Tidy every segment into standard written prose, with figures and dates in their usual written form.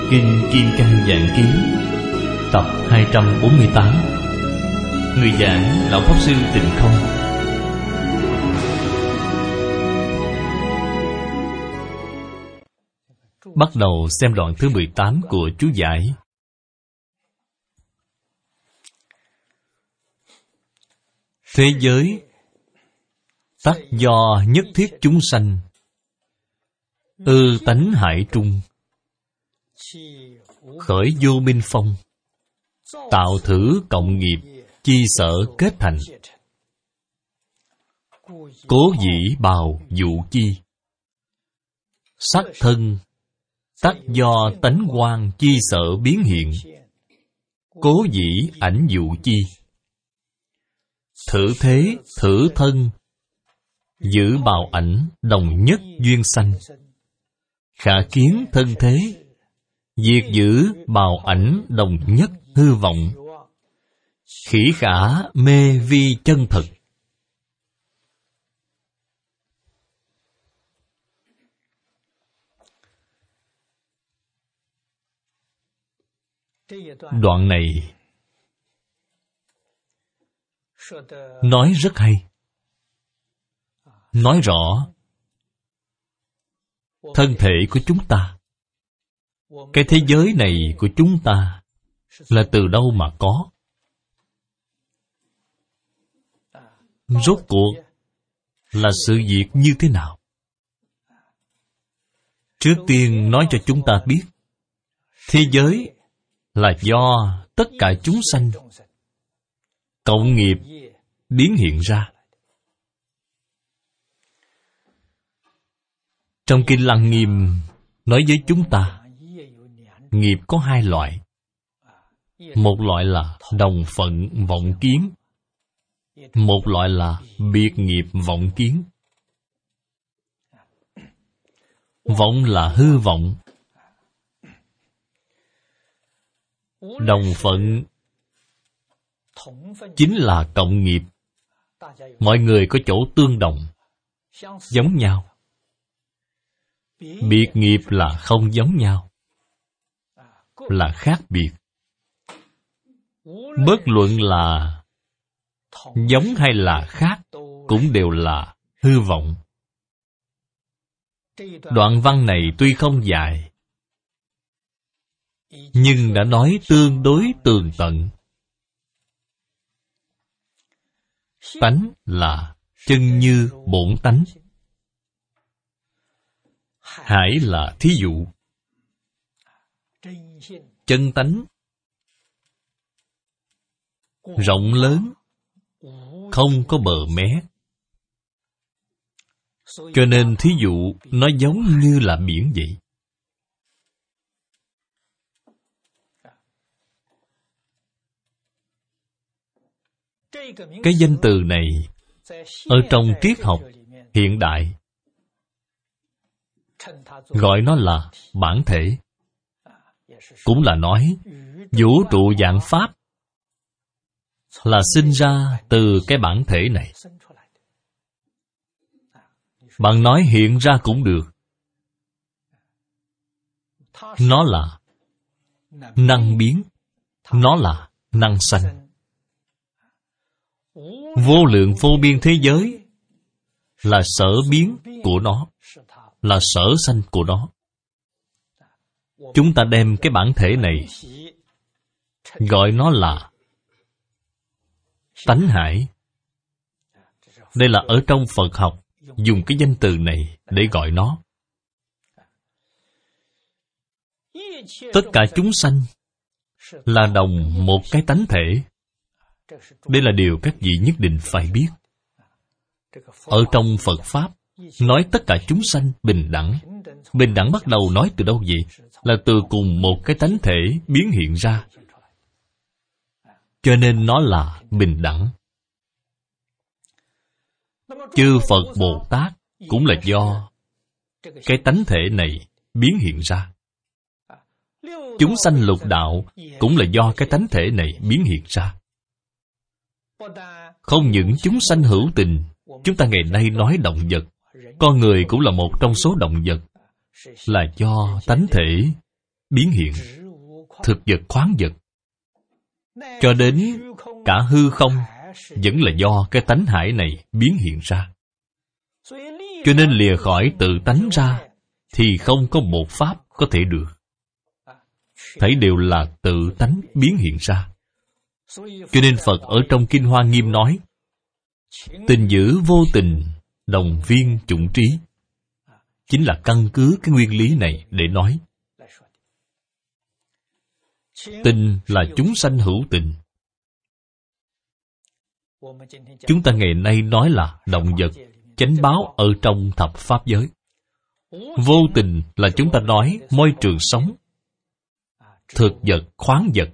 Kinh Kim Cang Vạn Kiếm, tập 248. Người giảng Lão Pháp Sư Tịnh Không. Bắt đầu xem đoạn thứ 18 của chú giải. Thế giới tắc do nhất thiết chúng sanh, ư tánh hải trung, khởi vô minh phong, tạo thử cộng nghiệp, chi sở kết thành, cố dĩ bào dụ chi, sắc thân tắc do tánh quang chi sở biến hiện, cố dĩ ảnh dụ chi, thử thế thử thân, giữ bào ảnh đồng nhất duyên sanh, khả kiến thân thế, diệt giữ bào ảnh đồng nhất hư vọng, khỉ khả mê vi chân thực. Đoạn này nói rất hay, nói rõ thân thể của chúng ta, cái thế giới này của chúng ta là từ đâu mà có. Rốt cuộc là sự việc như thế nào? Trước tiên nói cho chúng ta biết, thế giới là do tất cả chúng sanh cộng nghiệp biến hiện ra. Trong Kinh Lăng Nghiêm nói với chúng ta, nghiệp có hai loại. Một loại là đồng phận vọng kiến, một loại là biệt nghiệp vọng kiến. Vọng là hư vọng. Đồng phận chính là cộng nghiệp. Mọi người có chỗ tương đồng, giống nhau. Biệt nghiệp là không giống nhau, là khác biệt. Bất luận là giống hay là khác, cũng đều là hư vọng. Đoạn văn này tuy không dài, nhưng đã nói tương đối tường tận. Tánh là chân như bổn tánh. Hải là thí dụ. Chân tánh rộng lớn, không có bờ mé. Cho nên thí dụ nó giống như là biển vậy. Cái danh từ này ở trong triết học hiện đại gọi nó là bản thể. Cũng là nói vũ trụ vạn pháp là sinh ra từ cái bản thể này. Bạn nói hiện ra cũng được. Nó là năng biến, nó là năng sanh. Vô lượng vô biên thế giới là sở biến của nó, là sở sanh của nó. Chúng ta đem cái bản thể này gọi nó là tánh hải. Đây là ở trong Phật học dùng cái danh từ này để gọi nó. Tất cả chúng sanh là đồng một cái tánh thể. Đây là điều các vị nhất định phải biết. Ở trong Phật Pháp nói tất cả chúng sanh bình đẳng. Bình đẳng bắt đầu nói từ đâu vậy? Là từ cùng một cái tánh thể biến hiện ra. Cho nên nó là bình đẳng. Chư Phật Bồ Tát cũng là do cái tánh thể này biến hiện ra. Chúng sanh lục đạo cũng là do cái tánh thể này biến hiện ra. Không những chúng sanh hữu tình, chúng ta ngày nay nói động vật, con người cũng là một trong số động vật, là do tánh thể biến hiện, thực vật khoáng vật, cho đến cả hư không vẫn là do cái tánh hải này biến hiện ra. Cho nên lìa khỏi tự tánh ra thì không có một pháp có thể được. Thấy đều là tự tánh biến hiện ra. Cho nên Phật ở trong Kinh Hoa Nghiêm nói, tình giữ vô tình, đồng viên chủng trí, chính là căn cứ cái nguyên lý này để nói. Tình là chúng sanh hữu tình. Chúng ta ngày nay nói là động vật, chánh báo ở trong thập pháp giới. Vô tình là chúng ta nói môi trường sống, thực vật, khoáng vật.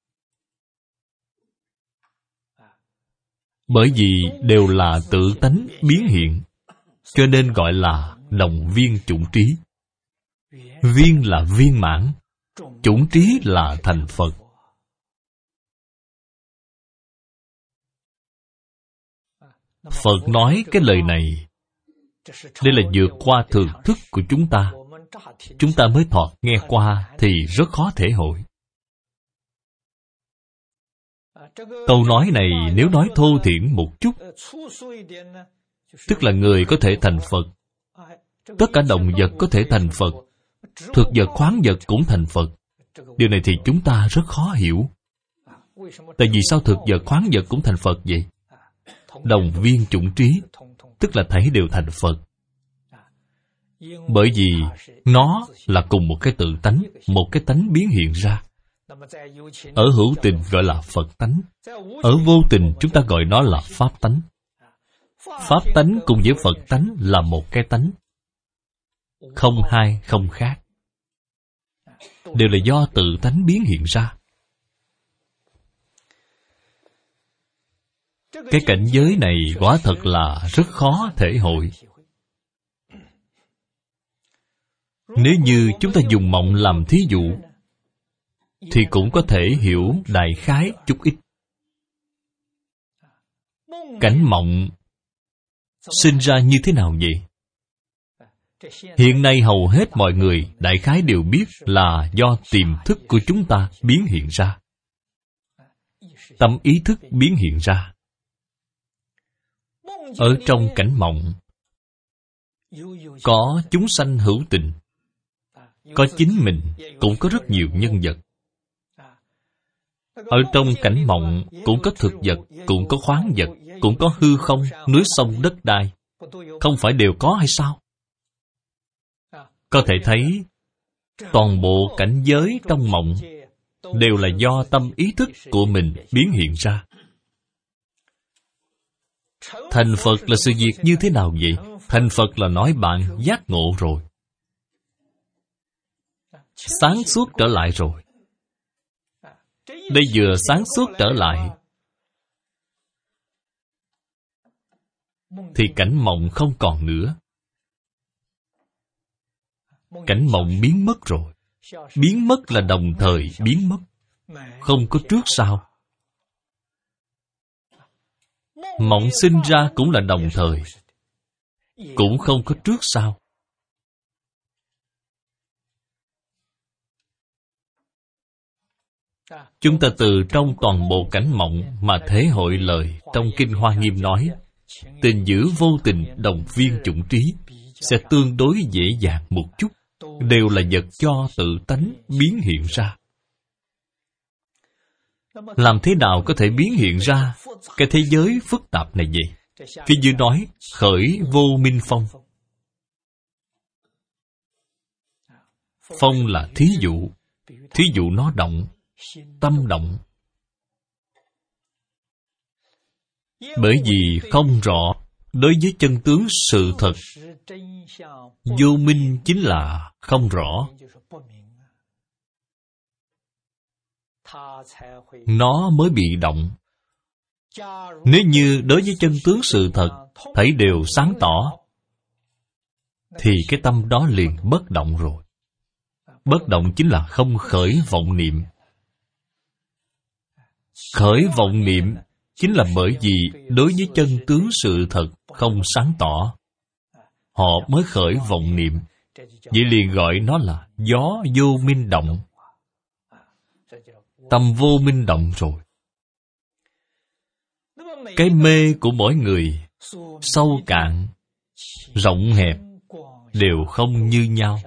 Bởi vì đều là tự tánh biến hiện, cho nên gọi là đồng viên chủng trí. Viên là viên mãn, chủng trí là thành Phật. Phật nói cái lời này, đây là vượt qua thường thức của chúng ta. Chúng ta mới thoạt nghe qua thì rất khó thể hội. Câu nói này nếu nói thô thiển một chút, tức là người có thể thành Phật, tất cả động vật có thể thành Phật, thực vật khoáng vật cũng thành Phật. Điều này thì chúng ta rất khó hiểu. Tại vì sao thực vật khoáng vật cũng thành Phật vậy? Đồng viên chủng trí, tức là thấy đều thành Phật. Bởi vì nó là cùng một cái tự tánh, một cái tánh biến hiện ra. Ở hữu tình gọi là Phật tánh, ở vô tình chúng ta gọi nó là Pháp tánh. Pháp tánh cùng với Phật tánh là một cái tánh, không hai không khác, đều là do tự tánh biến hiện ra. Cái cảnh giới này quả thật là rất khó thể hội. Nếu như chúng ta dùng mộng làm thí dụ, thì cũng có thể hiểu đại khái chút ít. Cảnh mộng sinh ra như thế nào vậy? Hiện nay hầu hết mọi người đại khái đều biết là do tiềm thức của chúng ta biến hiện ra. Tâm ý thức biến hiện ra. Ở trong cảnh mộng, có chúng sanh hữu tình, có chính mình, cũng có rất nhiều nhân vật. Ở trong cảnh mộng cũng có thực vật, cũng có khoáng vật, cũng có hư không, núi sông, đất đai. Không phải đều có hay sao? Có thể thấy toàn bộ cảnh giới trong mộng đều là do tâm ý thức của mình biến hiện ra. Thành Phật là sự việc như thế nào vậy? Thành Phật là nói bạn giác ngộ rồi, sáng suốt trở lại rồi. Đây vừa sáng suốt trở lại thì cảnh mộng không còn nữa. Cảnh mộng biến mất rồi. Biến mất là đồng thời biến mất, không có trước sau. Mộng sinh ra cũng là đồng thời, cũng không có trước sau. Chúng ta từ trong toàn bộ cảnh mộng mà thể hội lời trong Kinh Hoa Nghiêm nói, tình giữ vô tình đồng viên chủng trí, sẽ tương đối dễ dàng một chút. Đều là vật cho tự tánh biến hiện ra. Làm thế nào có thể biến hiện ra cái thế giới phức tạp này vậy? Phía dưới nói khởi vô minh phong. Phong là thí dụ. Thí dụ nó động, tâm động. Bởi vì không rõ đối với chân tướng sự thật. Vô minh chính là không rõ. Nó mới bị động. Nếu như đối với chân tướng sự thật thấy đều sáng tỏ, thì cái tâm đó liền bất động rồi. Bất động chính là không khởi vọng niệm. Khởi vọng niệm chính là bởi vì đối với chân tướng sự thật không sáng tỏ, họ mới khởi vọng niệm. Vậy liền gọi nó là gió vô minh động. tâm vô minh động rồi. Cái mê của mỗi người, sâu cạn, rộng hẹp, đều không như nhau.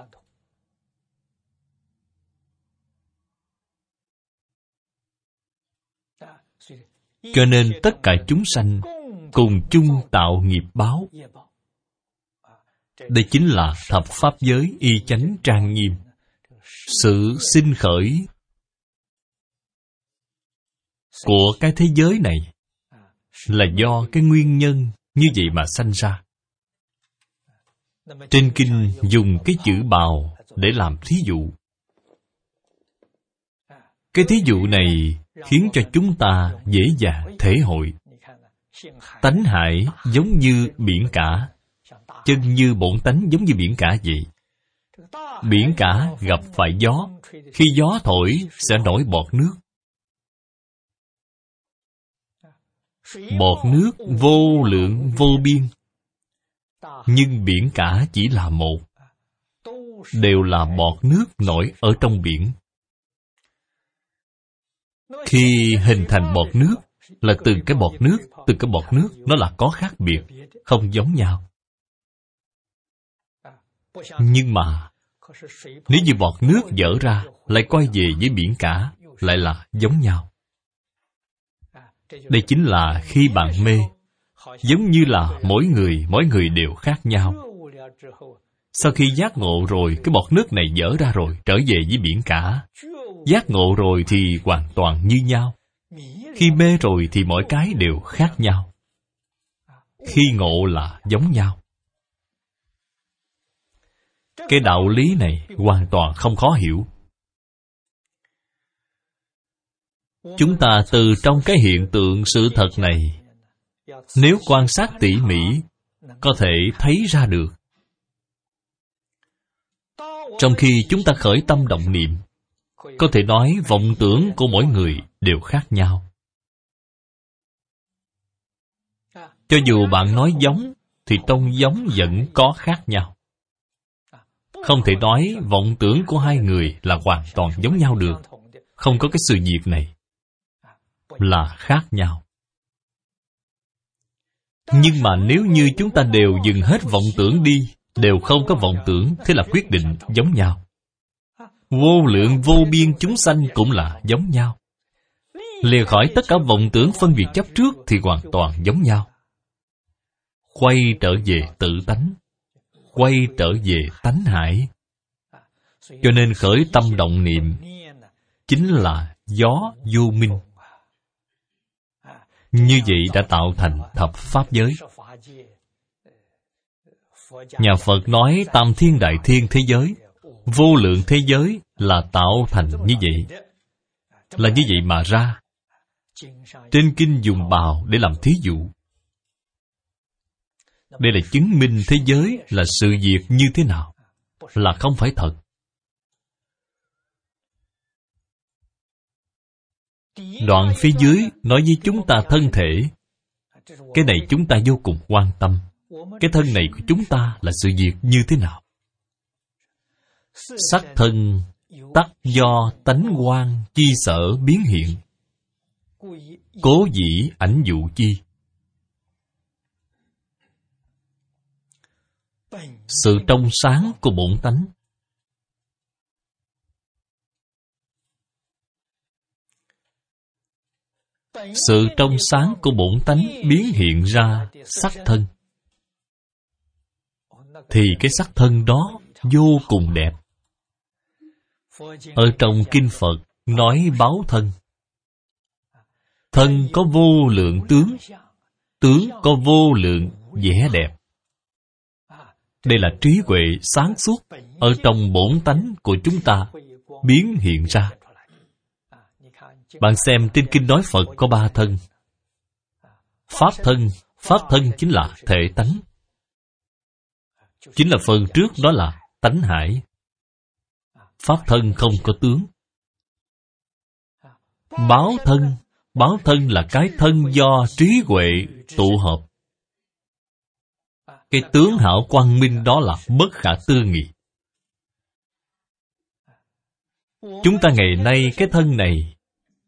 Cho nên tất cả chúng sanh cùng chung tạo nghiệp báo. Đây chính là thập pháp giới y chánh trang nghiêm. Sự sinh khởi của cái thế giới này là do cái nguyên nhân như vậy mà sanh ra. Trên kinh dùng cái chữ bào để làm thí dụ. Cái thí dụ này khiến cho chúng ta dễ dàng thể hội. Tánh hải giống như biển cả, chân như bổn tánh giống như biển cả vậy. Biển cả gặp phải gió, khi gió thổi sẽ nổi bọt nước. Bọt nước vô lượng vô biên, nhưng biển cả chỉ là một, đều là bọt nước nổi ở trong biển. Khi hình thành bọt nước là từng cái bọt nước nó là có khác biệt, không giống nhau. Nhưng mà nếu như bọt nước dở ra lại quay về với biển cả, lại là giống nhau. Đây chính là khi bạn mê, giống như là mỗi người đều khác nhau. Sau khi giác ngộ rồi, cái bọt nước này dở ra rồi, trở về với biển cả. Giác ngộ rồi thì hoàn toàn như nhau. Khi mê rồi thì mỗi cái đều khác nhau. Khi ngộ là giống nhau. Cái đạo lý này hoàn toàn không khó hiểu. Chúng ta từ trong cái hiện tượng sự thật này, nếu quan sát tỉ mỉ, có thể thấy ra được. Trong khi chúng ta khởi tâm động niệm, có thể nói vọng tưởng của mỗi người đều khác nhau. Cho dù bạn nói giống, thì trong giống vẫn có khác nhau. Không thể nói vọng tưởng của hai người là hoàn toàn giống nhau được. Không có cái sự việc này. Là khác nhau. Nhưng mà nếu như chúng ta đều dừng hết vọng tưởng đi, đều không có vọng tưởng, thế là quyết định giống nhau. Vô lượng vô biên chúng sanh cũng là giống nhau. Lìa khỏi tất cả vọng tưởng phân biệt chấp trước thì hoàn toàn giống nhau. Quay trở về tự tánh, quay trở về tánh hải. Cho nên khởi tâm động niệm chính là gió vô minh. Như vậy đã tạo thành thập pháp giới. Nhà Phật nói tam thiên đại thiên thế giới, vô lượng thế giới là tạo thành như vậy. Là như vậy mà ra. Trên kinh dùng bào để làm thí dụ. Đây là chứng minh thế giới là sự việc như thế nào, là không phải thật. Đoạn phía dưới nói với chúng ta thân thể. Cái này chúng ta vô cùng quan tâm. Cái thân này của chúng ta là sự việc như thế nào? Sắc thân tắc do tánh quang chi sở biến hiện, cố dĩ ảnh dụ chi. Sự trong sáng của bổn tánh. Sự trong sáng của bổn tánh biến hiện ra sắc thân. Thì cái sắc thân đó vô cùng đẹp. Ở trong kinh Phật nói báo thân. Thân có vô lượng tướng, tướng có vô lượng vẻ đẹp. Đây là trí huệ sáng suốt ở trong bổn tánh của chúng ta biến hiện ra. Bạn xem trên kinh nói Phật có 3 thân. Pháp thân chính là thể tánh. Chính là phần trước đó là tánh hải. Pháp thân không có tướng. Báo thân là cái thân do trí huệ tụ hợp. Cái tướng hảo quang minh đó là bất khả tư nghị. Chúng ta ngày nay cái thân này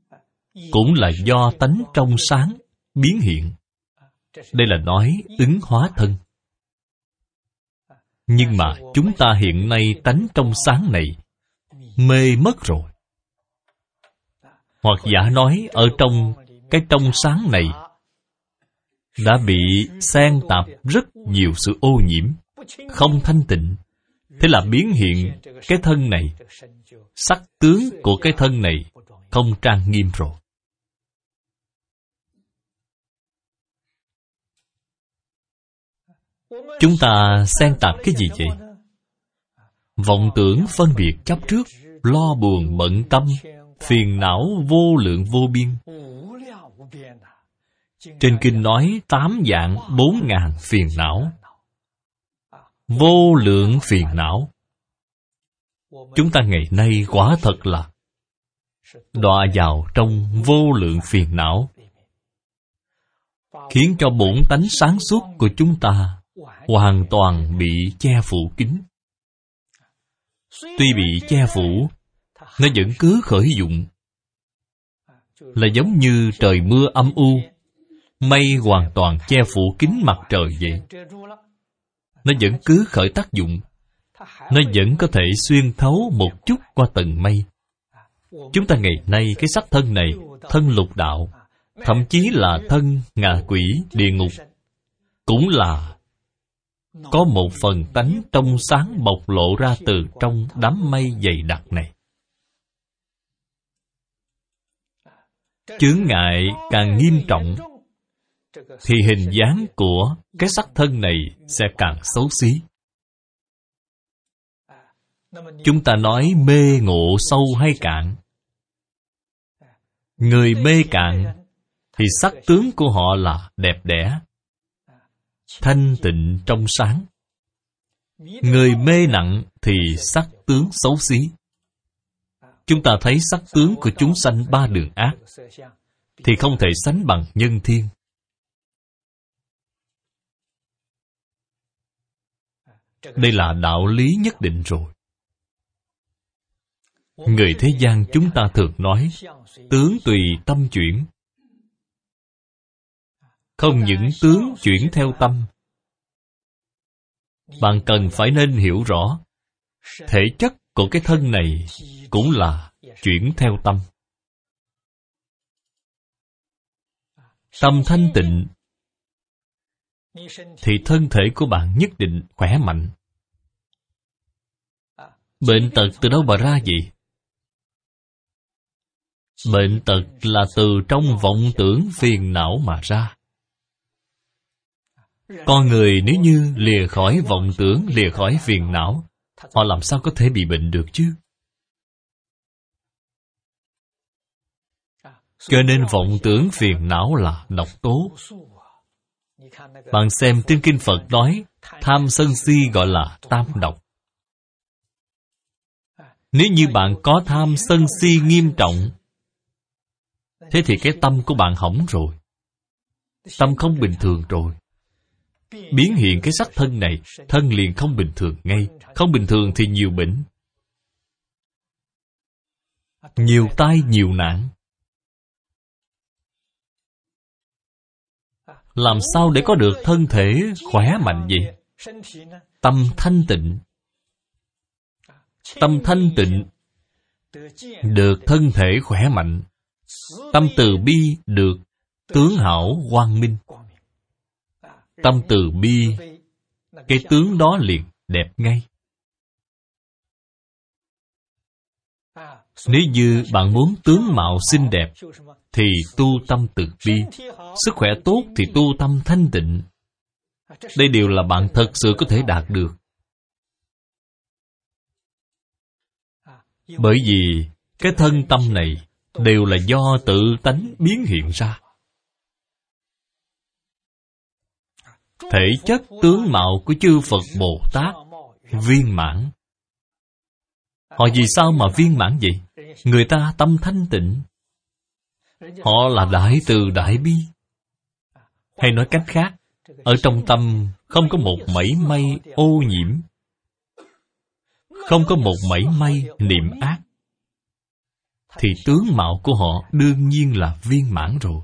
cũng là do tánh trong sáng biến hiện. Đây là nói ứng hóa thân. Nhưng mà chúng ta hiện nay tánh trong sáng này mê mất rồi. Hoặc giả nói ở trong cái trong sáng này đã bị xen tạp rất nhiều sự ô nhiễm, không thanh tịnh. Thế là biến hiện cái thân này, sắc tướng của cái thân này không trang nghiêm rồi. Chúng ta xen tạp cái gì vậy? Vọng tưởng phân biệt chấp trước, lo buồn bận tâm, phiền não vô lượng vô biên. Trên kinh nói 8 vạn 4 ngàn phiền não. Vô lượng phiền não. Chúng ta ngày nay quả thật là đọa vào trong vô lượng phiền não, khiến cho bổn tánh sáng suốt của chúng ta hoàn toàn bị che phủ kín. Tuy bị che phủ, nó vẫn cứ khởi dụng. Là giống như trời mưa âm u, mây hoàn toàn che phủ kín mặt trời vậy. Nó vẫn cứ khởi tác dụng. Nó vẫn có thể xuyên thấu một chút qua tầng mây. Chúng ta ngày nay cái sắc thân này, thân lục đạo, thậm chí là thân ngạ quỷ, địa ngục, cũng là có một phần tánh trong sáng bộc lộ ra từ trong đám mây dày đặc này. Chướng ngại càng nghiêm trọng thì hình dáng của cái sắc thân này sẽ càng xấu xí. Chúng ta nói mê ngộ sâu hay cạn. Người mê cạn thì sắc tướng của họ là đẹp đẽ, thanh tịnh trong sáng. Người mê nặng thì sắc tướng xấu xí. Chúng ta thấy sắc tướng của chúng sanh ba đường ác thì không thể sánh bằng nhân thiên. Đây là đạo lý nhất định rồi. Người thế gian chúng ta thường nói tướng tùy tâm chuyển. Không những tướng chuyển theo tâm, bạn cần phải nên hiểu rõ thể chất của cái thân này cũng là chuyển theo tâm. Tâm thanh tịnh thì thân thể của bạn nhất định khỏe mạnh. Bệnh tật từ đâu mà ra vậy? Bệnh tật là từ trong vọng tưởng phiền não mà ra. Con người nếu như lìa khỏi vọng tưởng, lìa khỏi phiền não, họ làm sao có thể bị bệnh được chứ? Cho nên vọng tưởng phiền não là độc tố. Bạn xem trên kinh Phật nói tham sân si gọi là tam độc. Nếu như bạn có tham sân si nghiêm trọng, thế thì cái tâm của bạn hỏng rồi. Tâm không bình thường rồi. Biến hiện cái sắc thân này, thân liền không bình thường ngay. Không bình thường thì nhiều bệnh, nhiều tai, nhiều nạn. Làm sao để có được thân thể khỏe mạnh vậy? Tâm thanh tịnh. Tâm thanh tịnh được thân thể khỏe mạnh. Tâm từ bi được tướng hảo quang minh. Tâm từ bi, cái tướng đó liền đẹp ngay. Nếu như bạn muốn tướng mạo xinh đẹp thì tu tâm từ bi. Sức khỏe tốt thì tu tâm thanh tịnh. Đây đều là bạn thật sự có thể đạt được. Bởi vì cái thân tâm này đều là do tự tánh biến hiện ra. Thể chất tướng mạo của chư Phật Bồ Tát viên mãn. Họ vì sao mà viên mãn vậy? Người ta tâm thanh tịnh. Họ là đại từ đại bi. Hay nói cách khác, ở trong tâm không có một mảy may ô nhiễm, không có một mảy may niệm ác. thì tướng mạo của họ đương nhiên là viên mãn rồi.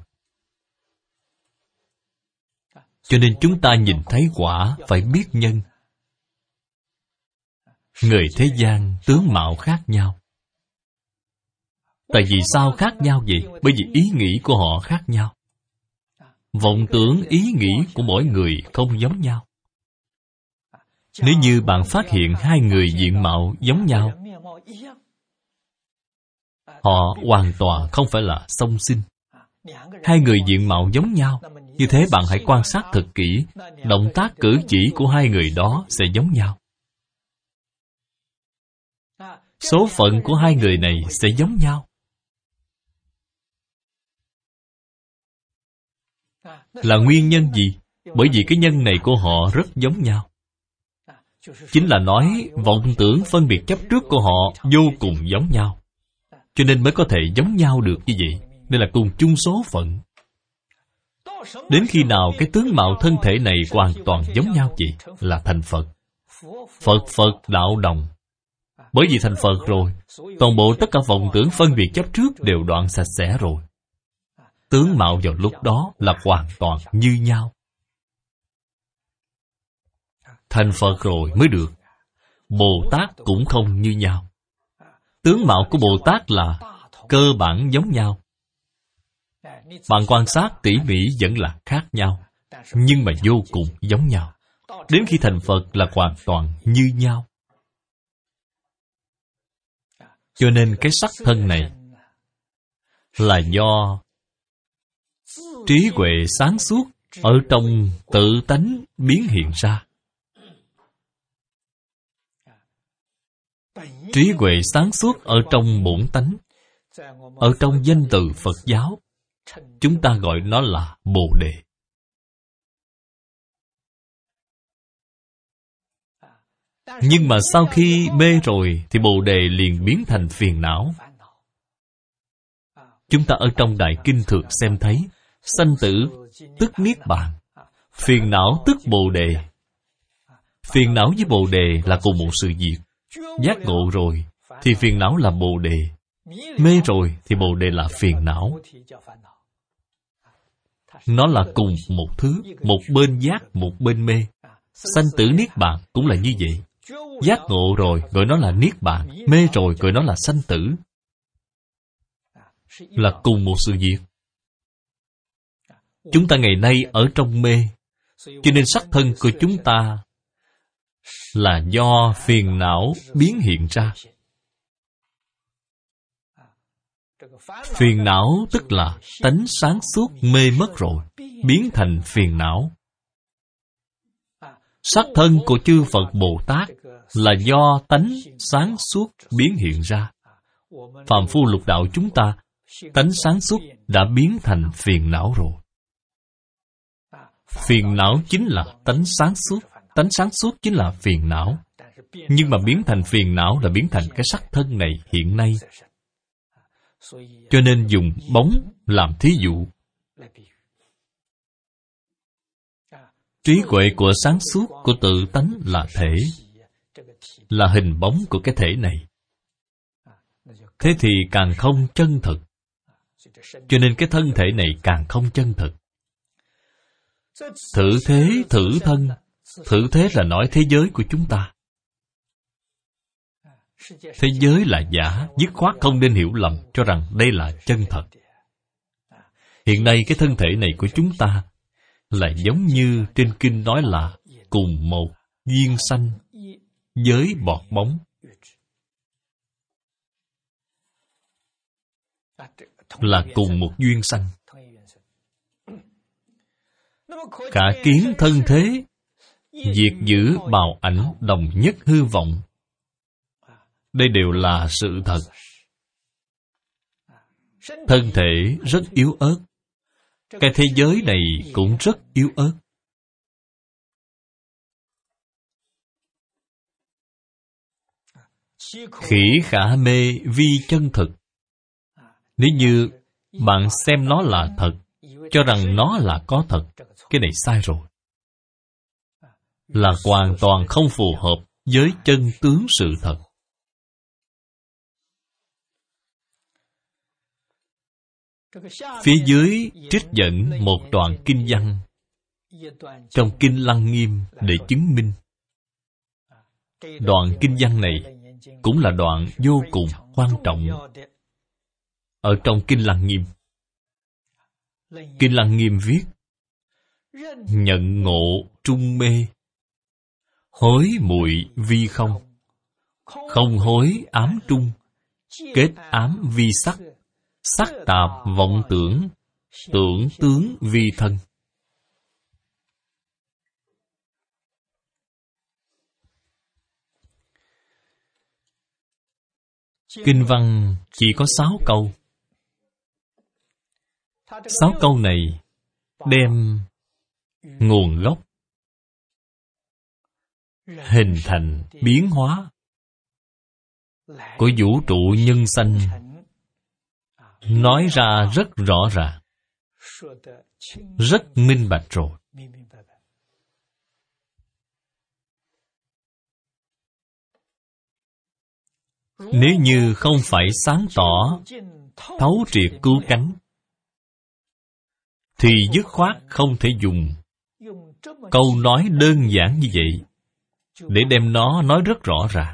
Cho nên chúng ta nhìn thấy quả phải biết nhân. Người thế gian tướng mạo khác nhau. Tại vì sao khác nhau vậy? Bởi vì ý nghĩ của họ khác nhau. Vọng tưởng ý nghĩ của mỗi người không giống nhau. Nếu như bạn phát hiện hai người diện mạo giống nhau, họ hoàn toàn không phải là song sinh. Hai người diện mạo giống nhau, như thế bạn hãy quan sát thật kỹ, động tác cử chỉ của hai người đó sẽ giống nhau. Số phận của hai người này sẽ giống nhau. Là nguyên nhân gì? Bởi vì cái nhân này của họ rất giống nhau. Chính là nói vọng tưởng phân biệt chấp trước của họ vô cùng giống nhau. Cho nên mới có thể giống nhau được như vậy. Đây là cùng chung số phận. Đến khi nào cái tướng mạo thân thể này hoàn toàn giống nhau vậy? Là thành Phật. Phật đạo đồng. Bởi vì thành Phật rồi, toàn bộ tất cả vọng tưởng phân biệt chấp trước đều đoạn sạch sẽ rồi. Tướng mạo vào lúc đó là hoàn toàn như nhau. Thành Phật rồi mới được. Bồ Tát cũng không như nhau. Tướng mạo của Bồ Tát là cơ bản giống nhau. Bạn quan sát tỉ mỉ vẫn là khác nhau, nhưng mà vô cùng giống nhau. Đến khi thành Phật là hoàn toàn như nhau. Cho nên cái sắc thân này là do trí huệ sáng suốt ở trong tự tánh biến hiện ra. Trí huệ sáng suốt ở trong bổn tánh. Ở trong danh từ Phật giáo, chúng ta gọi nó là Bồ Đề. Nhưng mà sau khi mê rồi thì Bồ Đề liền biến thành phiền não. Chúng ta ở trong Đại Kinh thường xem thấy sanh tử tức Niết Bàn, phiền não tức Bồ Đề. Phiền não với Bồ Đề là cùng một sự việc. Giác ngộ rồi thì phiền não là Bồ Đề. Mê rồi thì Bồ Đề là phiền não. Nó là cùng một thứ, một bên giác, một bên mê. Sanh tử Niết Bàn cũng là như vậy. Giác ngộ rồi gọi nó là Niết Bàn, mê rồi gọi nó là sanh tử. Là cùng một sự việc. Chúng ta ngày nay ở trong mê, cho nên sắc thân của chúng ta là do phiền não biến hiện ra. Phiền não tức là tánh sáng suốt mê mất rồi, biến thành phiền não. Sắc thân của chư Phật Bồ Tát là do tánh sáng suốt biến hiện ra. Phàm phu lục đạo chúng ta, tánh sáng suốt đã biến thành phiền não rồi. Phiền não chính là tánh sáng suốt. Tánh sáng suốt chính là phiền não. Nhưng mà biến thành phiền não là biến thành cái sắc thân này hiện nay. Cho nên dùng bóng làm thí dụ. Trí huệ của sáng suốt của tự tánh là thể, là hình bóng của cái thể này. Thế thì càng không chân thực. Cho nên cái thân thể này càng không chân thực. Thử thế, thử thân. Thử thế là nói thế giới của chúng ta. Thế giới là giả, dứt khoát không nên hiểu lầm cho rằng đây là chân thật. Hiện nay cái thân thể này của chúng ta là giống như trên kinh nói là cùng một duyên sanh với bọt bóng. Là cùng một duyên sanh. Cả kiến thân thế, diệt giữ bào ảnh đồng nhất hư vọng. Đây đều là sự thật. Thân thể rất yếu ớt. Cái thế giới này cũng rất yếu ớt. Khỉ khả mê vi chân thực. Nếu như bạn xem nó là thật, cho rằng nó là có thật, cái này sai rồi. Là hoàn toàn không phù hợp với chân tướng sự thật. Phía dưới trích dẫn một đoạn kinh văn trong Kinh Lăng Nghiêm để chứng minh. Đoạn kinh văn này cũng là đoạn vô cùng quan trọng ở trong Kinh Lăng Nghiêm. Kinh Lăng Nghiêm viết: nhận ngộ trung mê, hối muội vi không, không hối ám trung, kết ám vi sắc, sắc tạp vọng tưởng, tưởng tướng vi thân. Kinh văn chỉ có 6 câu. 6 câu này đem nguồn gốc, hình thành, biến hóa của vũ trụ nhân sanh nói ra rất rõ ràng, rất minh bạch rồi. Nếu như không phải sáng tỏ, thấu triệt cứu cánh, thì dứt khoát không thể dùng câu nói đơn giản như vậy để đem nó nói rất rõ ràng.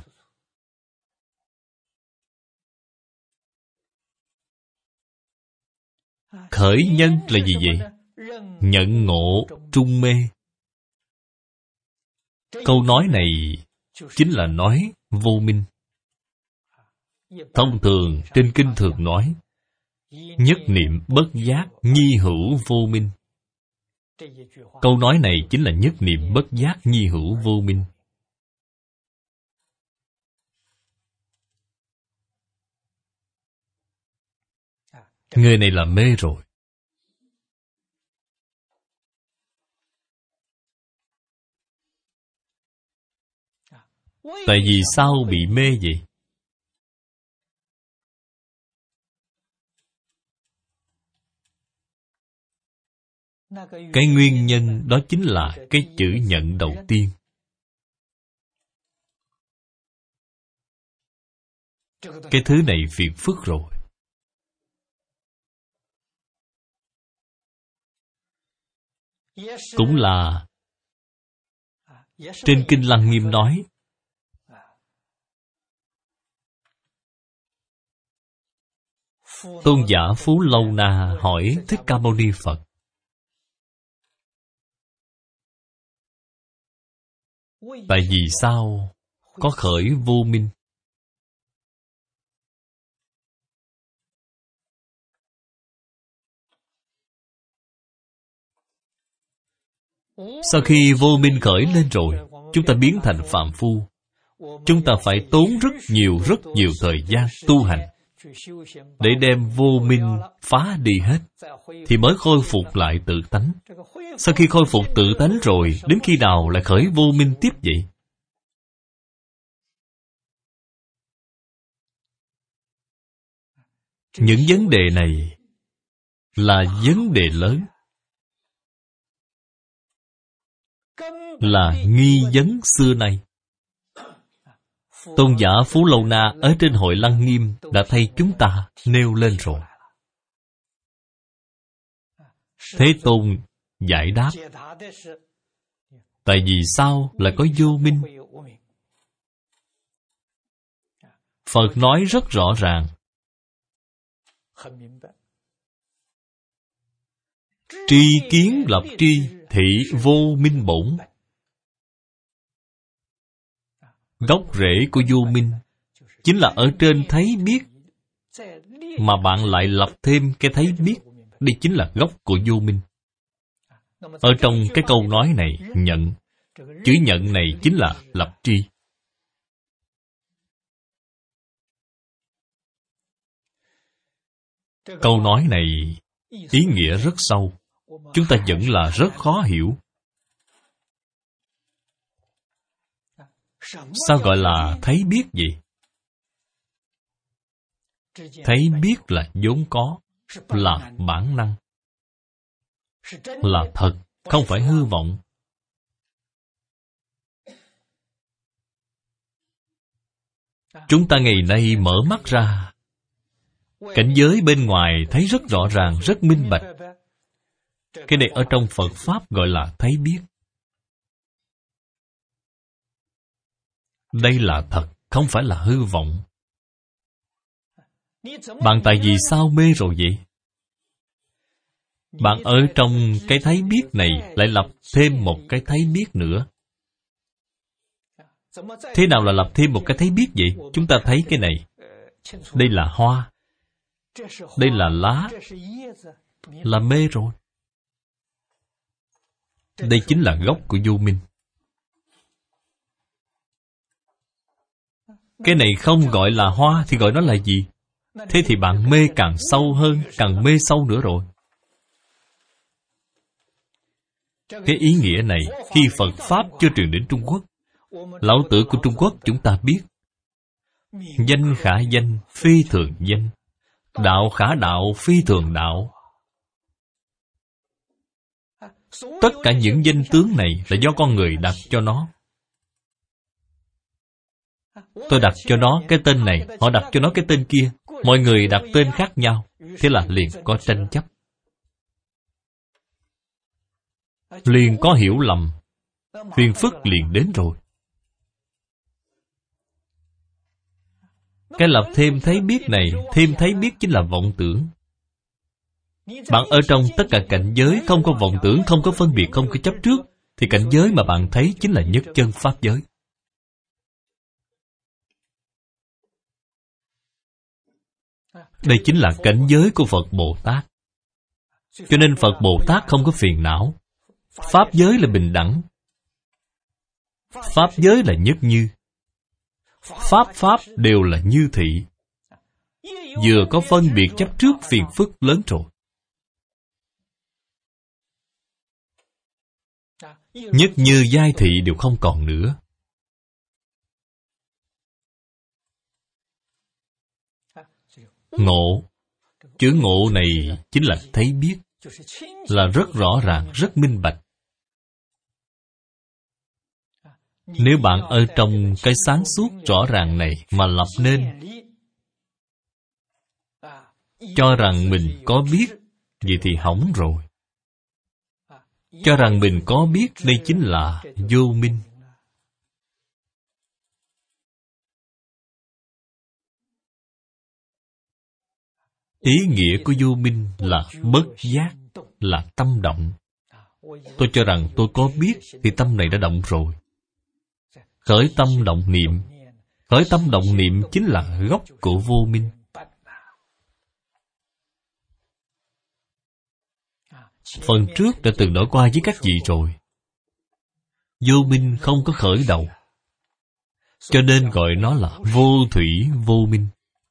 Khởi nhân là gì vậy? Nhận ngộ trung mê. Câu nói này chính là nói vô minh. Thông thường trên kinh thường nói nhất niệm bất giác nhi hữu vô minh. Câu nói này chính là nhất niệm bất giác nhi hữu vô minh. Người này là mê rồi. Tại vì sao bị mê vậy? Cái nguyên nhân đó chính là cái chữ nhận đầu tiên. Cái thứ này phiền phức rồi. Cũng là trên Kinh Lăng Nghiêm nói tôn giả Phú Lâu Na hỏi Thích Ca Mâu Ni Phật: tại vì sao có khởi vô minh? Sau khi vô minh khởi lên rồi, chúng ta biến thành phàm phu. Chúng ta phải tốn rất nhiều thời gian tu hành để đem vô minh phá đi hết, thì mới khôi phục lại tự tánh. Sau khi khôi phục tự tánh rồi, đến khi nào lại khởi vô minh tiếp vậy? Những vấn đề này là vấn đề lớn, là nghi vấn xưa nay. Tôn giả Phú Lâu Na ở trên hội Lăng Nghiêm đã thay chúng ta nêu lên rồi. Thế Tôn giải đáp: tại vì sao lại có vô minh? Phật nói rất rõ ràng: tri kiến lập tri, thị vô minh bổn. Gốc rễ của vô minh chính là ở trên thấy biết, mà bạn lại lập thêm cái thấy biết. Đây chính là gốc của vô minh. Ở trong cái câu nói này, nhận, chữ nhận này chính là lập tri. Câu nói này ý nghĩa rất sâu, chúng ta vẫn là rất khó hiểu. Sao gọi là thấy biết vậy? Thấy biết là vốn có, là bản năng, là thật, không phải hư vọng. Chúng ta ngày nay mở mắt ra, Cảnh giới bên ngoài thấy rất rõ ràng, rất minh bạch. Cái này ở trong Phật Pháp gọi là thấy biết. Đây là thật, không phải là hư vọng. Bạn tại vì sao mê rồi vậy? Bạn ở trong cái thấy biết này lại lập thêm một cái thấy biết nữa. Thế nào là lập thêm một cái thấy biết vậy? Chúng ta thấy cái này. Đây là hoa. Đây là lá. Là mê rồi. Đây chính là gốc của vô minh. Cái này không gọi là hoa thì gọi nó là gì? Thế thì bạn mê càng sâu hơn, càng mê sâu nữa rồi. Cái ý nghĩa này, khi Phật Pháp chưa truyền đến Trung Quốc, lão tử của Trung Quốc chúng ta biết. Danh khả danh, phi thường danh. Đạo khả đạo, phi thường đạo. Tất cả những danh tướng này là do con người đặt cho nó. Tôi đặt cho nó cái tên này, họ đặt cho nó cái tên kia. Mọi người đặt tên khác nhau. Thế là liền có tranh chấp. Liền có hiểu lầm. Phiền phức liền đến rồi. Cái lập thêm thấy biết này, thêm thấy biết chính là vọng tưởng. Bạn ở trong tất cả cảnh giới không có vọng tưởng, không có phân biệt, không có chấp trước, thì cảnh giới mà bạn thấy chính là nhất chân Pháp giới. Đây chính là cảnh giới của Phật Bồ Tát. Cho nên Phật Bồ Tát không có phiền não. Pháp giới là bình đẳng. Pháp giới là nhất như. Pháp đều là như thị. Vừa có phân biệt chấp trước phiền phức lớn rồi. Nhất như giai thị đều không còn nữa. Ngộ. Chữ ngộ này chính là thấy biết. Là rất rõ ràng, rất minh bạch. Nếu bạn ở trong cái sáng suốt rõ ràng này mà lập nên, cho rằng mình có biết, vậy thì hỏng rồi. Cho rằng mình có biết, đây chính là vô minh. Ý nghĩa của vô minh là bất giác, là tâm động. Tôi cho rằng tôi có biết thì tâm này đã động rồi. Khởi tâm động niệm. Khởi tâm động niệm chính là gốc của vô minh. Phần trước đã từng nói qua với các vị rồi. Vô minh không có khởi đầu, cho nên gọi nó là vô thủy vô minh.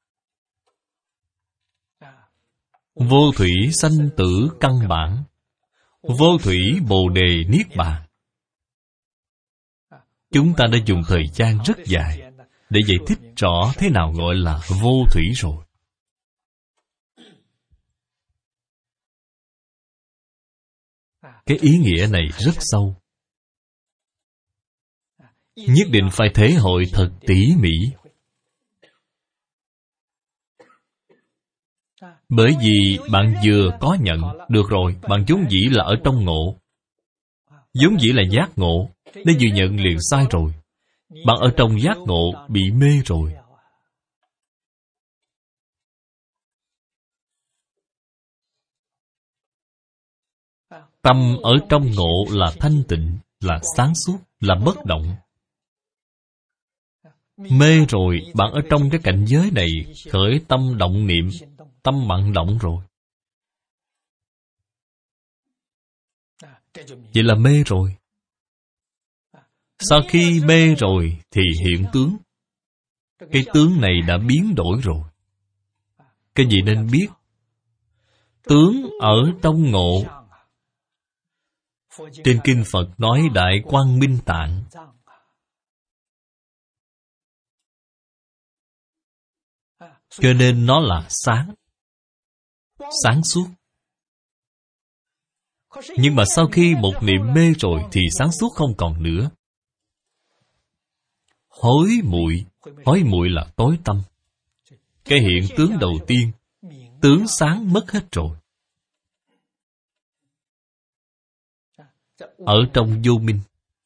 Vô thủy sanh tử căn bản. Vô thủy bồ đề niết bàn. Chúng ta đã dùng thời gian rất dài để giải thích rõ thế nào gọi là vô thủy rồi. Cái ý nghĩa này rất sâu. Nhất định phải thể hội thật tỉ mỉ. Bởi vì bạn vừa có nhận, được rồi, bạn vốn dĩ là ở trong ngộ. Vốn dĩ là giác ngộ, nếu vừa nhận liền sai rồi. Bạn ở trong giác ngộ bị mê rồi. Tâm ở trong ngộ là thanh tịnh, là sáng suốt, là bất động. Mê rồi, bạn ở trong cái cảnh giới này khởi tâm động niệm, tâm bạn động rồi. Vậy là mê rồi. Sau khi mê rồi thì hiện tướng. Cái tướng này đã biến đổi rồi. Cái gì nên biết? Tướng ở trong ngộ. Trên kinh Phật nói Đại Quang Minh Tạng. Cho nên nó là sáng. Sáng suốt. Nhưng mà sau khi một niệm mê rồi thì sáng suốt không còn nữa. Hối muội. Hối muội là tối tâm. Cái hiện tướng đầu tiên, tướng sáng mất hết rồi. Ở trong vô minh,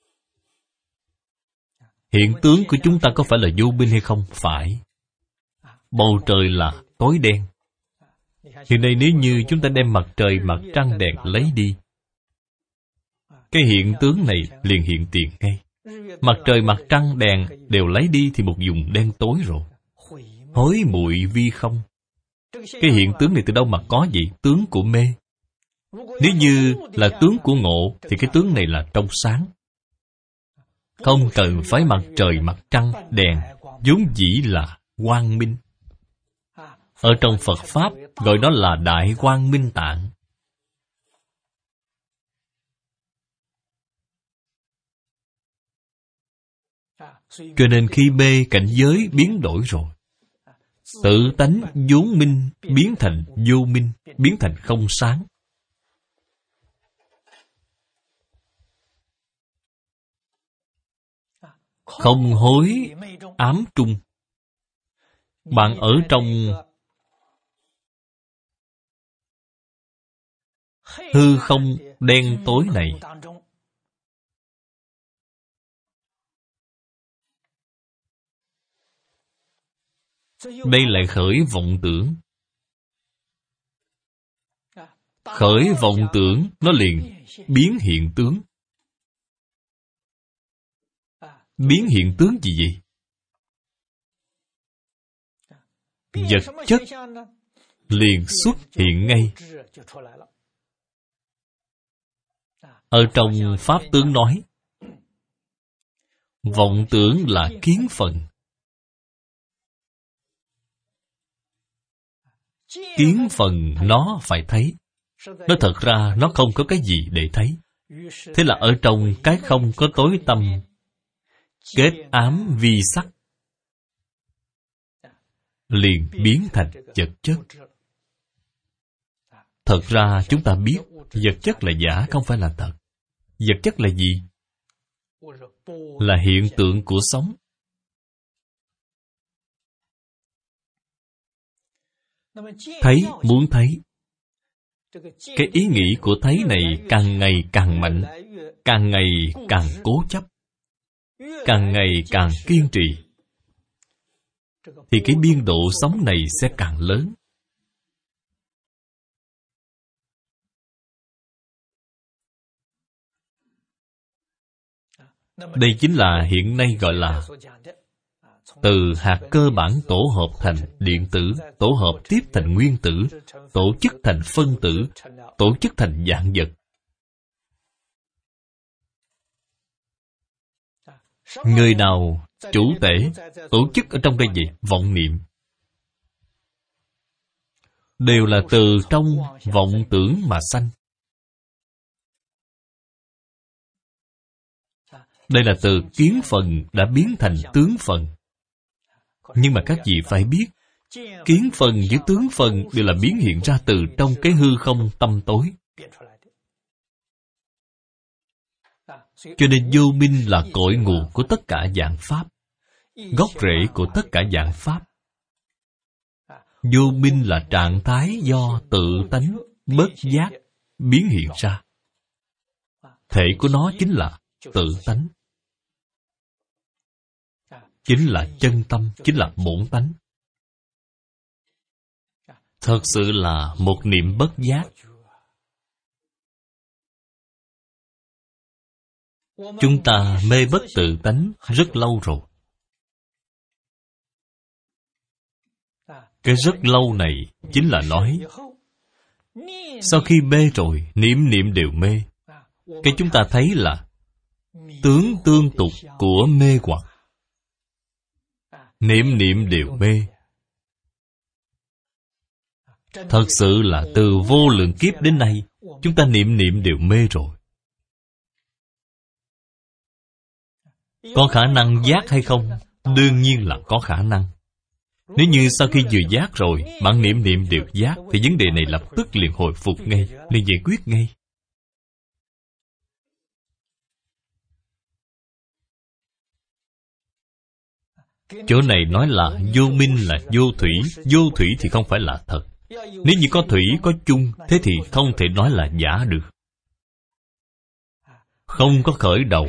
hiện tướng của chúng ta có phải là vô minh hay không? Phải. Bầu trời là tối đen. Hiện nay nếu như chúng ta đem mặt trời, mặt trăng đèn lấy đi, cái hiện tướng này liền hiện tiền ngay. Mặt trời, mặt trăng, đèn đều lấy đi thì một vùng đen tối rồi. Hối muội vi không. Cái hiện tướng này từ đâu mà có vậy? Tướng của mê. Nếu như là tướng của ngộ thì cái tướng này là trong sáng. Không cần phải mặt trời, mặt trăng, đèn, vốn dĩ là quang minh. Ở trong Phật Pháp gọi đó là Đại Quang Minh Tạng. Cho nên khi mê, cảnh giới biến đổi rồi. Tự tánh vốn minh biến thành vô minh, biến thành không sáng. Không hối ám trung. Bạn ở trong hư không đen tối này, đây lại khởi vọng tưởng. Khởi vọng tưởng, nó liền biến hiện tướng. Biến hiện tướng gì vậy? Vật chất liền xuất hiện ngay. Ở trong Pháp tướng nói, vọng tưởng là kiến phần. Kiến phần nó phải thấy. Nó thật ra nó không có cái gì để thấy. Thế là ở trong cái không có tối tâm, kết ám vi sắc, liền biến thành vật chất. Thật ra chúng ta biết vật chất là giả, không phải là thật. Vật chất là gì? Là hiện tượng của sống. Thấy, muốn thấy. Cái ý nghĩ của thấy này càng ngày càng mạnh, càng ngày càng cố chấp, càng ngày càng kiên trì, thì cái biên độ sống này sẽ càng lớn. Đây chính là hiện nay gọi là từ hạt cơ bản tổ hợp thành điện tử, tổ hợp tiếp thành nguyên tử, tổ chức thành phân tử, tổ chức thành vạn vật. Người nào chủ tể, tổ chức ở trong đây gì? Vọng niệm. Đều là từ trong vọng tưởng mà sanh. Đây là từ kiến phần đã biến thành tướng phần. Nhưng mà các vị phải biết, kiến phần với tướng phần đều là biến hiện ra từ trong cái hư không tâm tối. Cho nên vô minh là cội nguồn của tất cả vạn pháp, gốc rễ của tất cả vạn pháp. Vô minh là trạng thái do tự tánh bất giác biến hiện ra. Thể của nó chính là tự tánh, chính là chân tâm, chính là bổn tánh. Thật sự là một niệm bất giác. Chúng ta mê bất tự tánh rất lâu rồi. Cái rất lâu này chính là nói, sau khi mê rồi, niệm niệm đều mê. Cái chúng ta thấy là tướng tương tục của mê hoặc. Niệm niệm đều mê. Thật sự là từ vô lượng kiếp đến nay, chúng ta niệm niệm đều mê rồi. Có khả năng giác hay không? Đương nhiên là có khả năng. Nếu như sau khi vừa giác rồi, bạn niệm niệm đều giác, thì vấn đề này lập tức liền hồi phục ngay, liền giải quyết ngay. Chỗ này nói là vô minh là vô thủy. Vô thủy thì không phải là thật. Nếu như có thủy, có chung, thế thì không thể nói là giả được. Không có khởi đầu.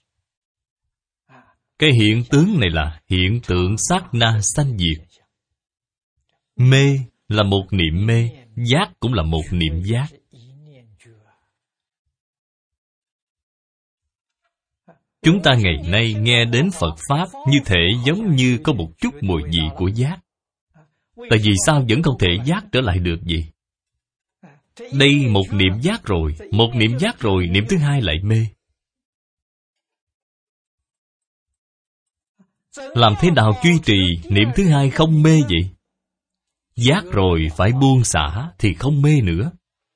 Cái hiện tướng này là hiện tượng sát na sanh diệt. Mê là một niệm mê, giác cũng là một niệm giác. Chúng ta ngày nay nghe đến Phật Pháp như thể giống như có một chút mùi vị của giác. Tại vì sao vẫn không thể giác trở lại được gì? Đây một niệm giác rồi, một niệm giác rồi, niệm thứ hai lại mê. Làm thế nào duy trì niệm thứ hai không mê vậy? Giác rồi phải buông xả thì không mê nữa.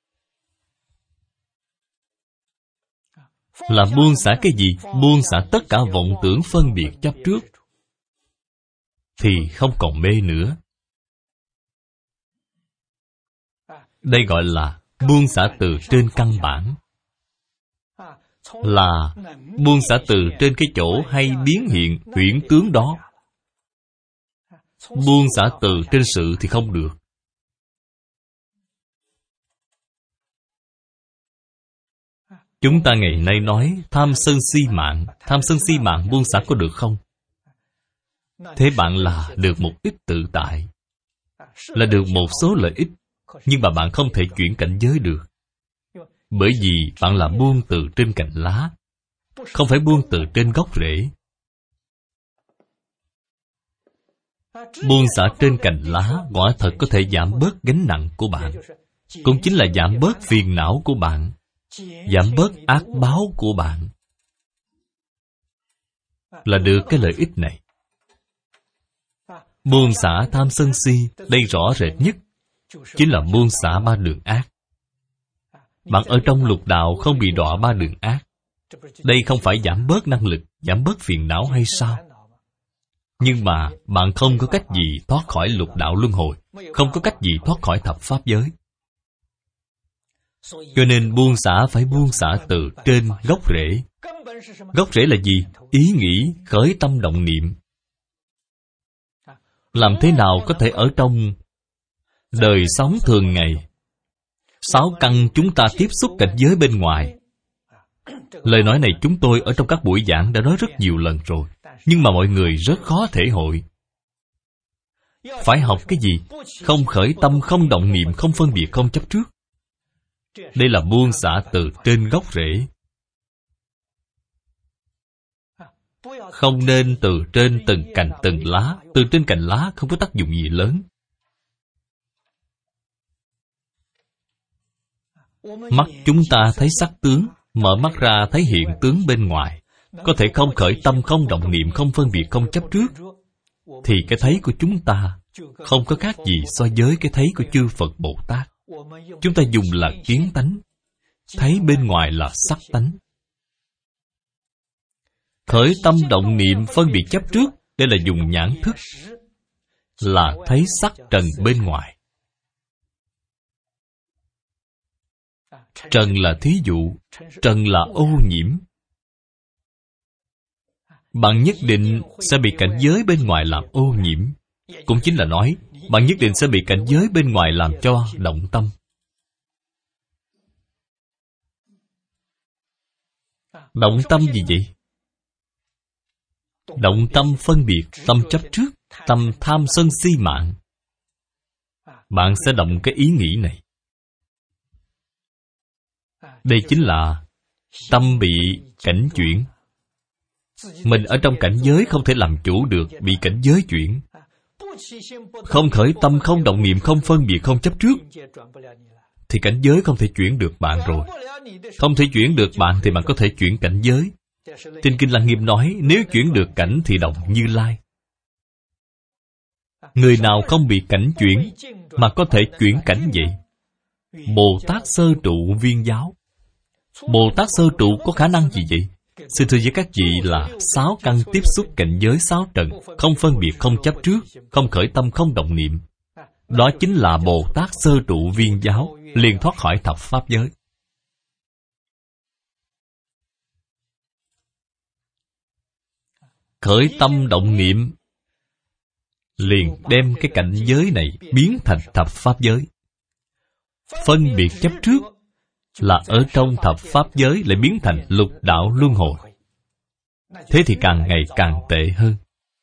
Là buông xả cái gì? Buông xả tất cả vọng tưởng phân biệt chấp trước, thì không còn mê nữa. Đây gọi là buông xả từ trên căn bản. Là buông xả từ trên cái chỗ hay biến hiện huyễn tướng đó. Buông xả từ trên sự thì không được. Chúng ta ngày nay nói tham sân si mạng. Tham sân si mạng buông xả có được không? Thế bạn là được một ít tự tại, là được một số lợi ích, nhưng mà bạn không thể chuyển cảnh giới được. Bởi vì bạn là buông từ trên cành lá, không phải buông từ trên gốc rễ. Buông xả trên cành lá quả thật có thể giảm bớt gánh nặng của bạn, cũng chính là giảm bớt phiền não của bạn, giảm bớt ác báo của bạn. Là được cái lợi ích này. Buông xả tham sân si, đây rõ rệt nhất chính là buông xả ba đường ác. Bạn ở trong lục đạo không bị đọa ba đường ác. Đây không phải giảm bớt năng lực, giảm bớt phiền não hay sao? Nhưng mà bạn không có cách gì thoát khỏi lục đạo luân hồi, không có cách gì thoát khỏi thập pháp giới. Cho nên buông xả phải buông xả từ trên gốc rễ. Gốc rễ là gì? Ý nghĩ, khởi tâm động niệm. Làm thế nào có thể ở trong đời sống thường ngày, sáu căn chúng ta tiếp xúc cảnh giới bên ngoài? Lời nói này chúng tôi ở trong các buổi giảng đã nói rất nhiều lần rồi, nhưng mà mọi người rất khó thể hội. Phải học cái gì? Không khởi tâm, không động niệm, không phân biệt, không chấp trước. Đây là buông xả từ trên gốc rễ. Không nên từ trên từng cành từng lá. Từ trên cành lá không có tác dụng gì lớn. Mắt chúng ta thấy sắc tướng, mở mắt ra thấy hiện tướng bên ngoài. Có thể không khởi tâm, không động niệm, không phân biệt, không chấp trước, thì cái thấy của chúng ta không có khác gì so với cái thấy của chư Phật Bồ Tát. Chúng ta dùng là kiến tánh, thấy bên ngoài là sắc tánh. Khởi tâm động niệm phân biệt chấp trước, đây là dùng nhãn thức, là thấy sắc trần bên ngoài. Trần là thí dụ, trần là ô nhiễm. Bạn nhất định sẽ bị cảnh giới bên ngoài làm ô nhiễm. Cũng chính là nói, bạn nhất định sẽ bị cảnh giới bên ngoài làm cho động tâm. Động tâm gì vậy? Động tâm phân biệt, tâm chấp trước, tâm tham sân si mạng. Bạn sẽ động cái ý nghĩ này. Đây chính là tâm bị cảnh chuyển. Mình ở trong cảnh giới không thể làm chủ được, bị cảnh giới chuyển. Không khởi tâm, không động niệm, không phân biệt, không chấp trước, thì cảnh giới không thể chuyển được bạn rồi. Không thể chuyển được bạn thì bạn có thể chuyển cảnh giới. Trên Kinh Lăng Nghiêm nói, nếu chuyển được cảnh thì đồng Như Lai. Người nào không bị cảnh chuyển mà có thể chuyển cảnh vậy? Bồ Tát Sơ Trụ Viên Giáo. Bồ Tát Sơ Trụ có khả năng gì vậy? Xin thưa với các vị là 6 căn tiếp xúc cảnh giới 6 trần, không phân biệt, không chấp trước, không khởi tâm, không động niệm. Đó chính là Bồ Tát Sơ Trụ Viên Giáo, liền thoát khỏi thập pháp giới. Khởi tâm động niệm liền đem cái cảnh giới này biến thành thập pháp giới. phân biệt chấp trước là ở trong thập pháp giới lại biến thành lục đạo luân hồi. Thế thì càng ngày càng tệ hơn.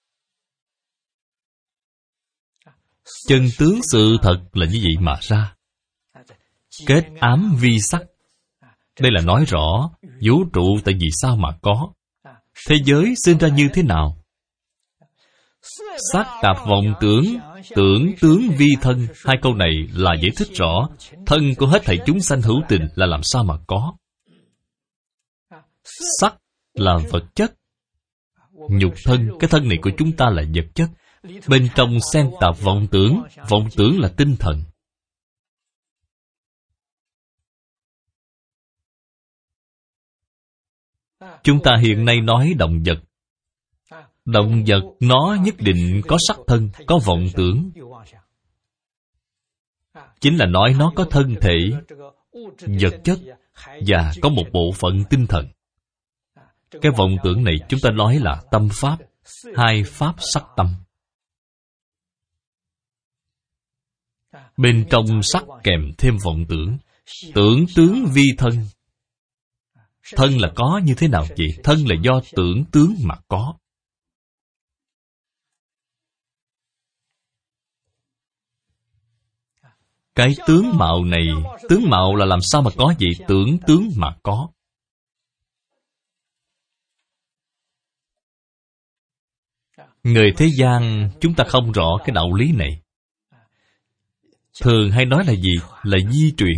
Chân tướng sự thật là như vậy mà ra. Kết ám vi sắc. Đây là nói rõ vũ trụ tại vì sao mà có. Thế giới sinh ra như thế nào? Sắc tạp vọng tưởng, tưởng tướng vi thân. Hai câu này là giải thích rõ thân của hết thảy chúng sanh hữu tình là làm sao mà có. Sắc là vật chất. Nhục thân, cái thân này của chúng ta là vật chất. Bên trong xen tạp vọng tưởng là tinh thần. Chúng ta hiện nay nói động vật. Động vật nó nhất định có sắc thân, có vọng tưởng. Chính là nói nó có thân thể, vật chất và có một bộ phận tinh thần. Cái vọng tưởng này chúng ta nói là tâm pháp, hai pháp sắc tâm. Bên trong sắc kèm thêm vọng tưởng. Tưởng tướng vi thân. Thân là có như thế nào vậy? Thân là do tưởng tướng mà có. Cái tướng mạo này, tướng mạo là làm sao mà có vậy? Tưởng tướng mà có. Người thế gian chúng ta không rõ cái đạo lý này. Thường hay nói là gì? Là di truyền.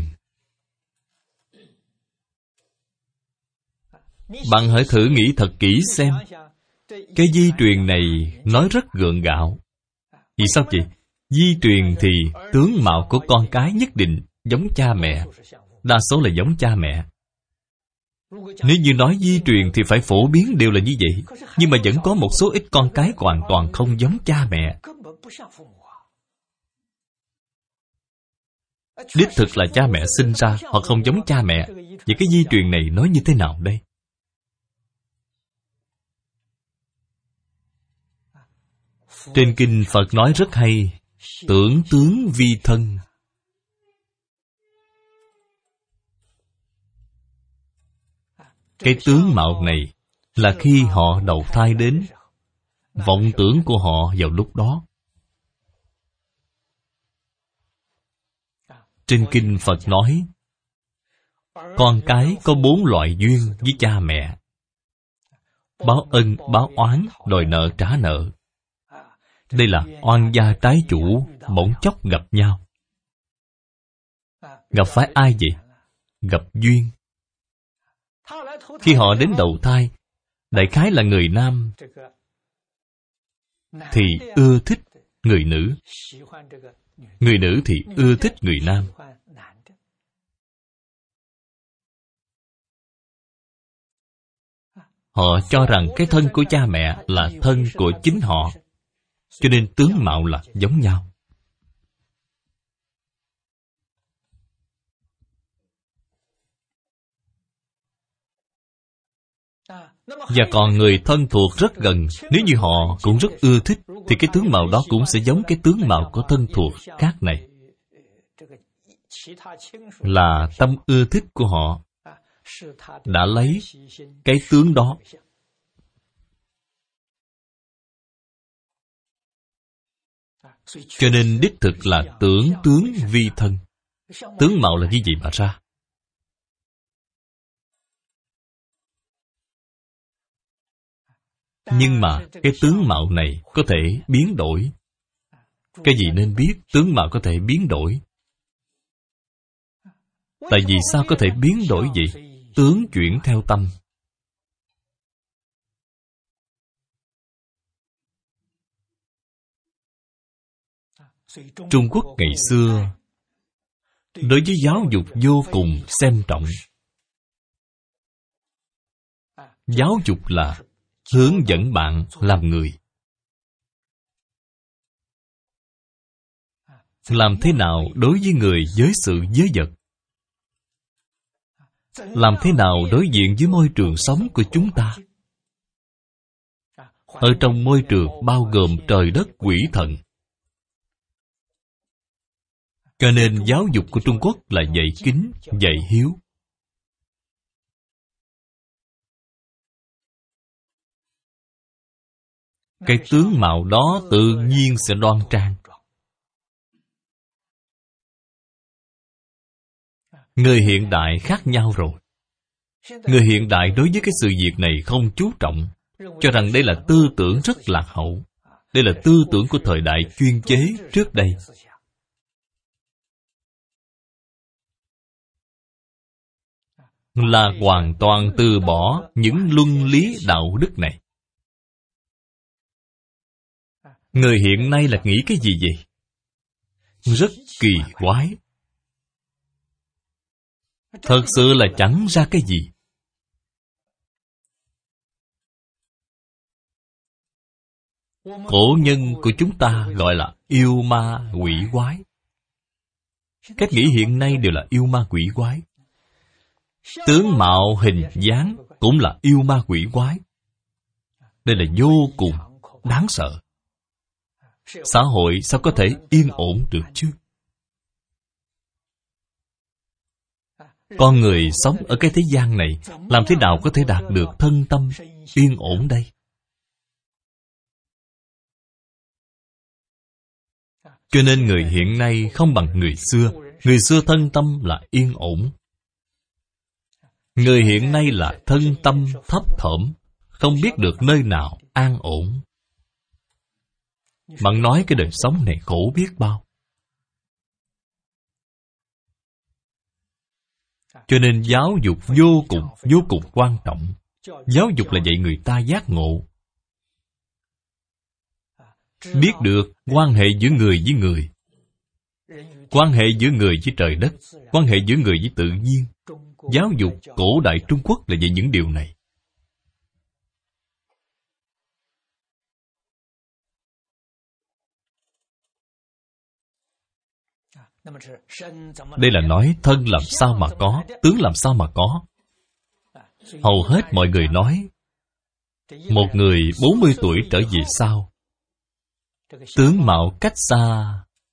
Bạn hãy thử nghĩ thật kỹ xem. Cái di truyền này nói rất gượng gạo. Vì sao vậy? Di truyền thì tướng mạo của con cái nhất định giống cha mẹ. Đa số là giống cha mẹ. Nếu như nói di truyền thì phải phổ biến đều là như vậy. Nhưng mà vẫn có một số ít con cái hoàn toàn không giống cha mẹ. Đích thực là cha mẹ sinh ra, họ không giống cha mẹ. Vậy cái di truyền này nói như thế nào đây? Trên kinh Phật nói rất hay. Tưởng tướng vi thân. Cái tướng mạo này là khi họ đầu thai đến, vọng tưởng của họ vào lúc đó. Trên kinh Phật nói, con cái có 4 loại duyên với cha mẹ. Báo ân, báo oán, đòi nợ trả nợ. Đây là oan gia trái chủ bỗng chốc gặp nhau. Gặp phải ai vậy? Gặp duyên. Khi họ đến đầu thai, đại khái là người nam thì ưa thích người nữ. Người nữ thì ưa thích người nam. Họ cho rằng cái thân của cha mẹ là thân của chính họ, cho nên tướng mạo là giống nhau. Và còn người thân thuộc rất gần, nếu như họ cũng rất ưa thích, thì cái tướng mạo đó cũng sẽ giống cái tướng mạo của thân thuộc khác này. Là tâm ưa thích của họ đã lấy cái tướng đó. Cho nên đích thực là tưởng tướng vi thân. Tướng mạo là như vậy mà ra. Nhưng mà cái tướng mạo này có thể biến đổi. Cái gì nên biết tướng mạo có thể biến đổi. Tại vì sao có thể biến đổi vậy? Tướng chuyển theo tâm. Trung Quốc ngày xưa đối với giáo dục vô cùng xem trọng. Giáo dục là hướng dẫn bạn làm người. Làm thế nào đối với người với sự giới vật? Làm thế nào đối diện với môi trường sống của chúng ta? Ở trong môi trường bao gồm trời đất quỷ thần. Cho nên giáo dục của Trung Quốc là dạy kính, dạy hiếu. Cái tướng mạo đó tự nhiên sẽ đoan trang. Người hiện đại khác nhau rồi. Người hiện đại đối với cái sự việc này không chú trọng, cho rằng đây là tư tưởng rất lạc hậu. Đây là tư tưởng của thời đại chuyên chế trước đây. Là hoàn toàn từ bỏ những luân lý đạo đức này. Người hiện nay là nghĩ cái gì vậy? Rất kỳ quái. Thật sự là chẳng ra cái gì. Cổ nhân của chúng ta gọi là yêu ma quỷ quái. Cách nghĩ hiện nay đều là yêu ma quỷ quái. Tướng mạo hình dáng cũng là yêu ma quỷ quái. Đây là vô cùng đáng sợ. Xã hội sao có thể yên ổn được chứ? Con người sống ở cái thế gian này, làm thế nào có thể đạt được thân tâm yên ổn đây? Cho nên người hiện nay không bằng người xưa. Người xưa thân tâm là yên ổn. Người hiện nay là thân tâm thấp thỏm, không biết được nơi nào an ổn. Bạn nói cái đời sống này khổ biết bao. Cho nên giáo dục vô cùng quan trọng. Giáo dục là dạy người ta giác ngộ. Biết được quan hệ giữa người với người, quan hệ giữa người với trời đất, quan hệ giữa người với tự nhiên. Giáo dục cổ đại Trung Quốc là dạy những điều này. Đây là nói thân làm sao mà có, tướng làm sao mà có. Hầu hết mọi người nói, một người 40 tuổi trở về sau, tướng mạo cách xa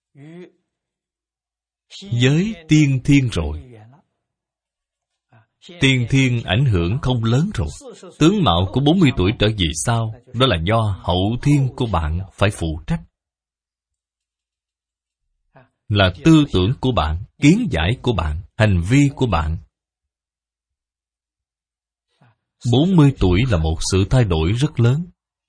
với tiên thiên rồi. Tiên thiên ảnh hưởng không lớn rồi. Tướng mạo của 40 tuổi trở về sau, đó là do hậu thiên của bạn phải phụ trách. Là tư tưởng của bạn, kiến giải của bạn, hành vi của bạn. 40 tuổi là một sự thay đổi rất lớn.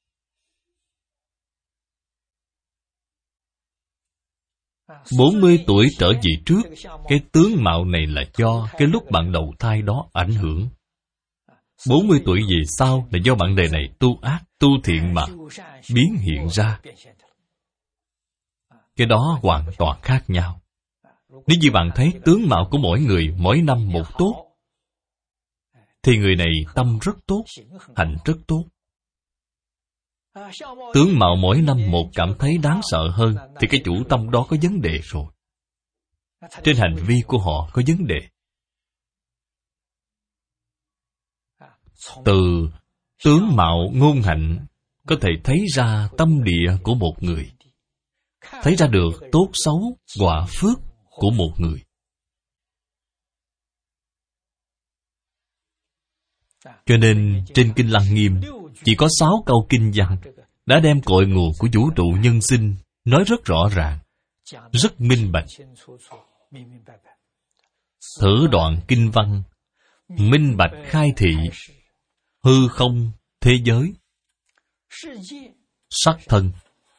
Bốn 40 tuổi trở về trước, cái tướng mạo này là do cái lúc bạn đầu thai đó ảnh hưởng. 40 tuổi về sau là do bạn đời này tu ác, tu thiện mà biến hiện ra. Cái đó hoàn toàn khác nhau. Nếu như bạn thấy tướng mạo của mỗi người mỗi năm một tốt, thì người này tâm rất tốt, hành rất tốt. Tướng mạo mỗi năm một cảm thấy đáng sợ hơn, thì cái chủ tâm đó có vấn đề rồi. Trên hành vi của họ có vấn đề. Từ tướng mạo ngôn hạnh có thể thấy ra tâm địa của một người, thấy ra được tốt xấu, quả phước của một người. Cho nên trên Kinh Lăng Nghiêm chỉ có 6 câu kinh văn đã đem cội nguồn của vũ trụ nhân sinh nói rất rõ ràng, rất minh bạch. Thử đoạn kinh văn, minh bạch khai thị, hư không, thế giới, sắc thân.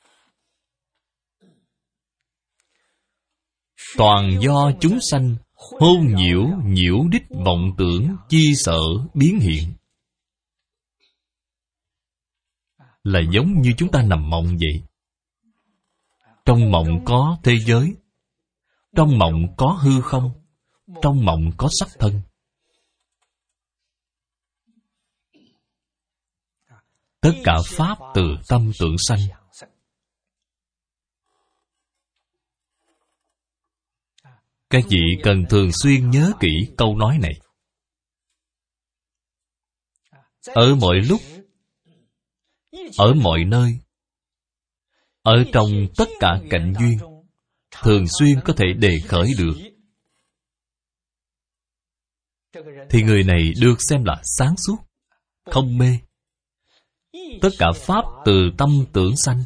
Toàn do chúng sanh hôn nhiễu, nhiễu đích vọng tưởng, chi sở, biến hiện. Là giống như chúng ta nằm mộng vậy. Trong mộng có thế giới, trong mộng có hư không, trong mộng có sắc thân. Tất cả pháp từ tâm tưởng sanh. Các vị cần thường xuyên nhớ kỹ câu nói này. Ở mọi lúc, ở mọi nơi, ở trong tất cả cảnh duyên, thường xuyên có thể đề khởi được, thì người này được xem là sáng suốt, không mê. Tất cả pháp từ tâm tưởng sanh.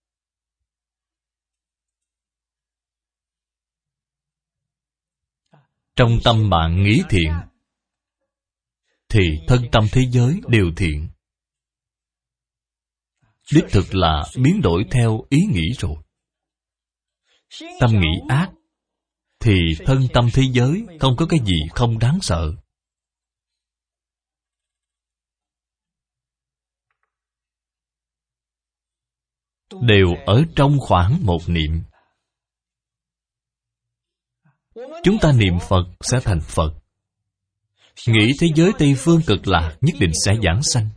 Trong tâm bạn nghĩ thiện, thì thân tâm thế giới đều thiện. Đích thực là biến đổi theo ý nghĩ rồi. Tâm nghĩ ác, thì thân tâm thế giới không có cái gì không đáng sợ. Đều ở trong khoảng một niệm. Chúng ta niệm Phật sẽ thành Phật. Nghĩ thế giới Tây Phương Cực Lạc nhất định sẽ giảng sanh.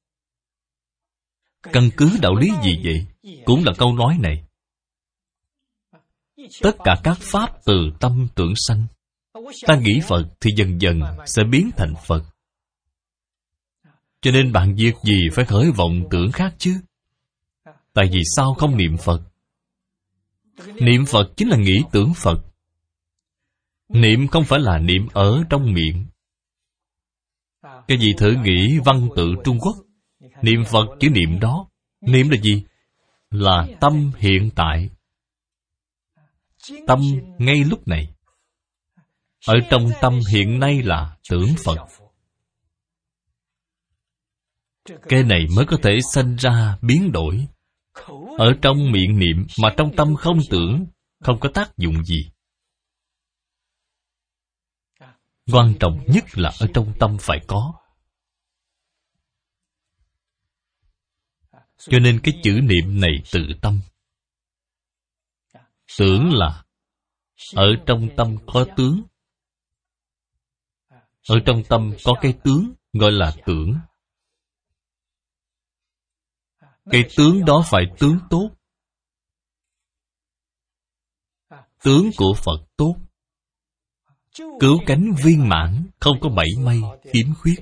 Căn cứ đạo lý gì vậy? Cũng là câu nói này. Tất cả các pháp từ tâm tưởng sanh. Ta nghĩ Phật thì dần dần sẽ biến thành Phật. Cho nên bạn việc gì phải khởi vọng tưởng khác chứ? Tại vì sao không niệm Phật? Niệm Phật chính là nghĩ tưởng Phật. Niệm không phải là niệm ở trong miệng. Cái gì thử nghĩ văn tự Trung Quốc? Niệm Phật chữ niệm đó. Niệm là gì? Là tâm hiện tại. Tâm ngay lúc này. Ở trong tâm hiện nay là tưởng Phật. Cái này mới có thể sanh ra biến đổi. Ở trong miệng niệm mà trong tâm không tưởng, không có tác dụng gì. Quan trọng nhất là ở trong tâm phải có. Cho nên cái chữ niệm này tự tâm. Tưởng là ở trong tâm có tướng. Ở trong tâm có cái tướng gọi là tưởng. Cái tướng đó phải tướng tốt. Tướng của Phật tốt. Cứu cánh viên mãn, không có mảy may khiếm khuyết.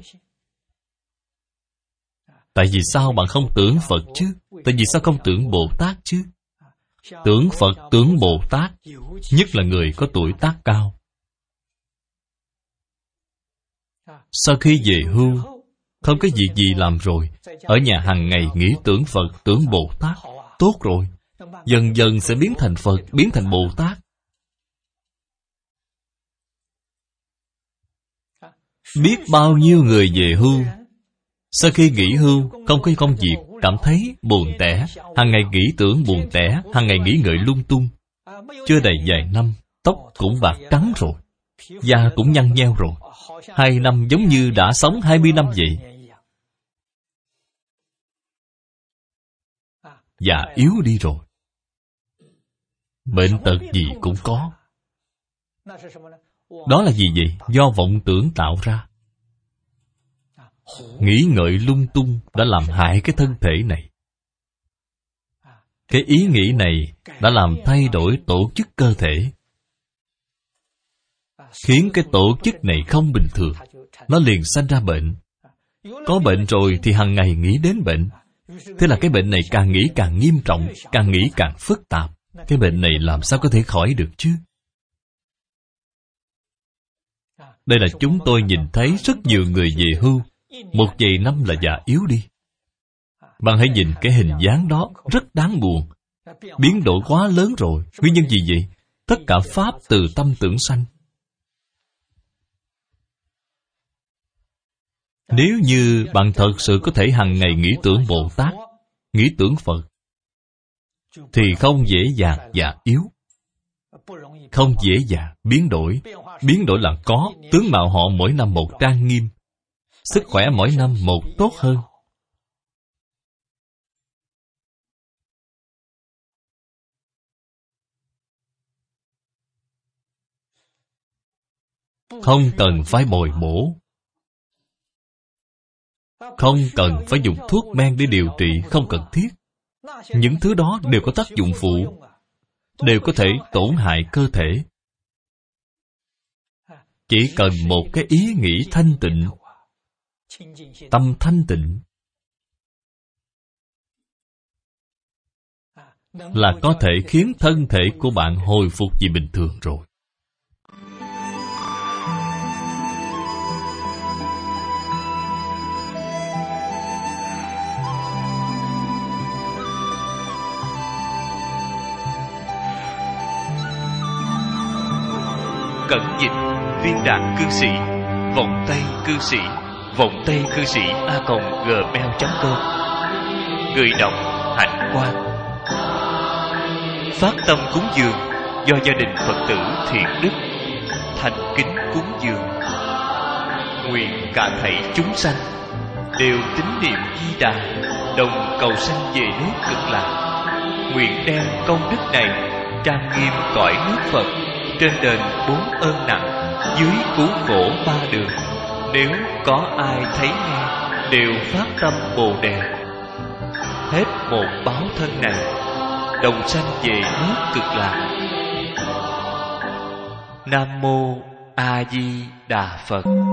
Tại vì sao bạn không tưởng Phật chứ? Tại vì sao không tưởng Bồ Tát chứ? Tưởng Phật, tưởng Bồ Tát, nhất là người có tuổi tác cao. Sau khi về hưu, không có việc gì làm rồi, ở nhà hàng ngày nghĩ tưởng Phật, tưởng Bồ Tát, tốt rồi. Dần dần sẽ biến thành Phật, biến thành Bồ Tát. Biết bao nhiêu người về hưu, sau khi nghỉ hưu, không có công việc, cảm thấy buồn tẻ, hàng ngày nghĩ tưởng buồn tẻ, hàng ngày nghĩ ngợi lung tung. Chưa đầy vài năm, tóc cũng bạc trắng rồi, da cũng nhăn nheo rồi. 2 năm giống như đã sống 20 năm vậy. Già yếu đi rồi. Bệnh tật gì cũng có. Đó là gì vậy? Do vọng tưởng tạo ra. Nghĩ ngợi lung tung đã làm hại cái thân thể này. Cái ý nghĩ này đã làm thay đổi tổ chức cơ thể, khiến cái tổ chức này không bình thường. Nó liền sanh ra bệnh. Có bệnh rồi thì hàng ngày nghĩ đến bệnh. Thế là cái bệnh này càng nghĩ càng nghiêm trọng, càng nghĩ càng phức tạp. Cái bệnh này làm sao có thể khỏi được chứ? Đây là chúng tôi nhìn thấy rất nhiều người về hưu, 1 vài năm là già yếu đi. Bạn hãy nhìn cái hình dáng đó, rất đáng buồn. Biến đổi quá lớn rồi. Nguyên nhân gì vậy? Tất cả pháp từ tâm tưởng sanh. Nếu như bạn thật sự có thể hàng ngày nghĩ tưởng Bồ Tát, nghĩ tưởng Phật, thì không dễ dàng già yếu. Không dễ dàng biến đổi. Biến đổi là có. Tướng mạo họ mỗi năm một trang nghiêm, sức khỏe mỗi năm một tốt hơn. Không cần phải bồi bổ. Không cần phải dùng thuốc men để điều trị, không cần thiết. Những thứ đó đều có tác dụng phụ, đều có thể tổn hại cơ thể. Chỉ cần một cái ý nghĩ thanh tịnh, tâm thanh tịnh, là có thể khiến thân thể của bạn hồi phục về bình thường rồi. Cẩn dịch viên đạn cư sĩ, vọng tay cư sĩ, vọng tay cư sĩ @gmail.com. Người đọc Hạnh Quang. Phát tâm cúng dường do gia đình Phật tử Thiện Đức thành kính cúng dường. Nguyện cả thảy chúng sanh đều tín niệm Di Đà, đồng cầu sanh về nước Cực Lạc. Nguyện đem công đức này trang nghiêm cõi nước Phật, trên đền 4 ơn nặng, dưới cứu khổ 3 đường. Nếu có ai thấy nghe đều phát tâm Bồ Đề, hết một báo thân này đồng sanh về nước Cực Lạc. Nam mô A Di Đà Phật.